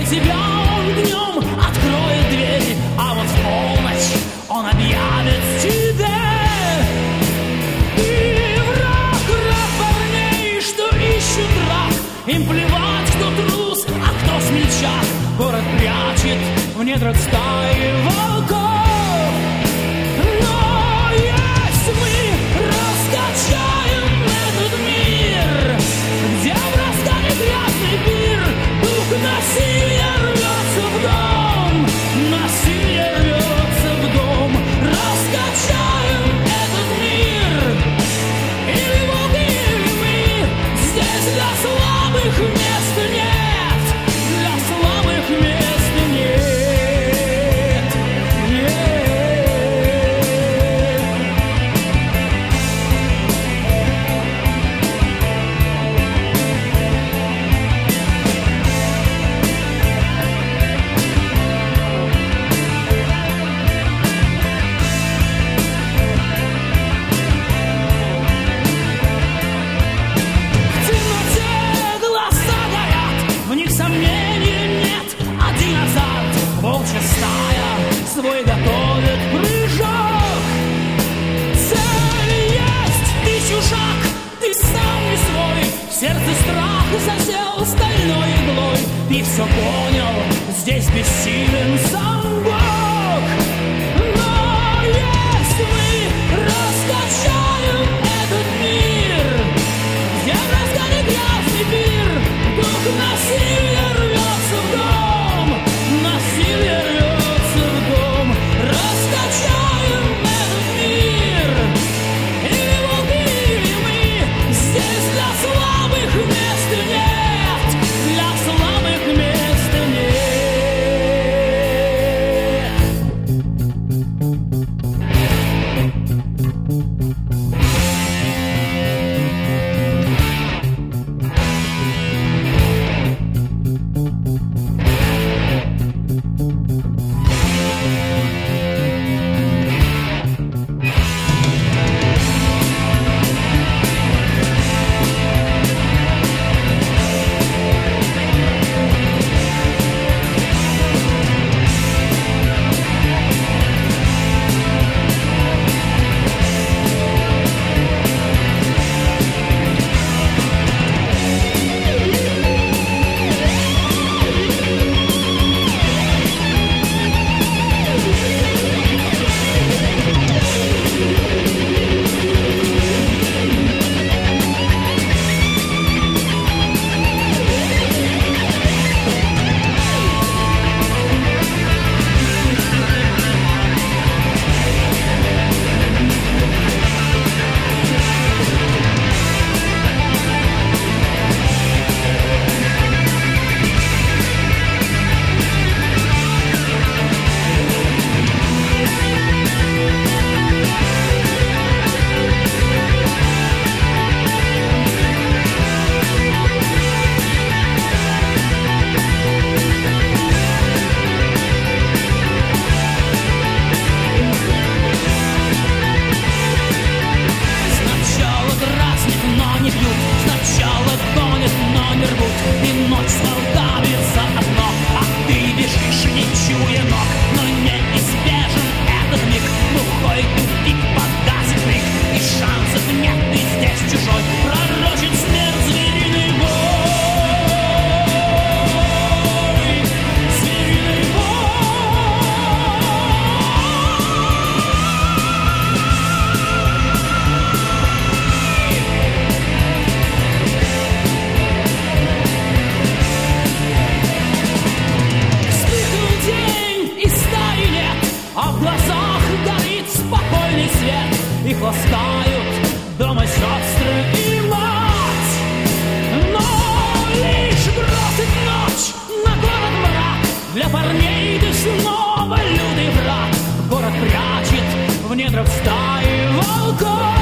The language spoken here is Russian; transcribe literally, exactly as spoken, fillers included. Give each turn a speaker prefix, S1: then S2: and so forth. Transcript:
S1: тебя он днем откроет двери, а вот в полночь он объявит тебе. И враг, враг парней, что ищут рак, им плевать, кто трус, а кто смельчак. Город прячет в недрах стаи волков. Но если мы раскачаем этот мир, где врастает грязный пир, дух насилия рвется в дом, насилие рвется в дом. Раскачаем этот мир, или Бог, или мы, здесь для слабых места нет, для слабых места нет. Свой готовит прыжок. Цель есть, ты чужак, ты сам не свой. В сердце страх засел стальной иглой. Ты все понял, здесь бессилен сам Бог. Но если мы раскачаем этот мир, где в разгаре грязный пир, дух насилия рвется в дом, насилие рвется в дом. Раскачаем этот мир, или Бог, или мы, здесь для слабых места нет, для слабых места нет. Их ласкают дома сестры и мать. Но лишь бросит ночь на город мрак. Для парней ты снова лютый враг. Город прячет в недрах стаи волков.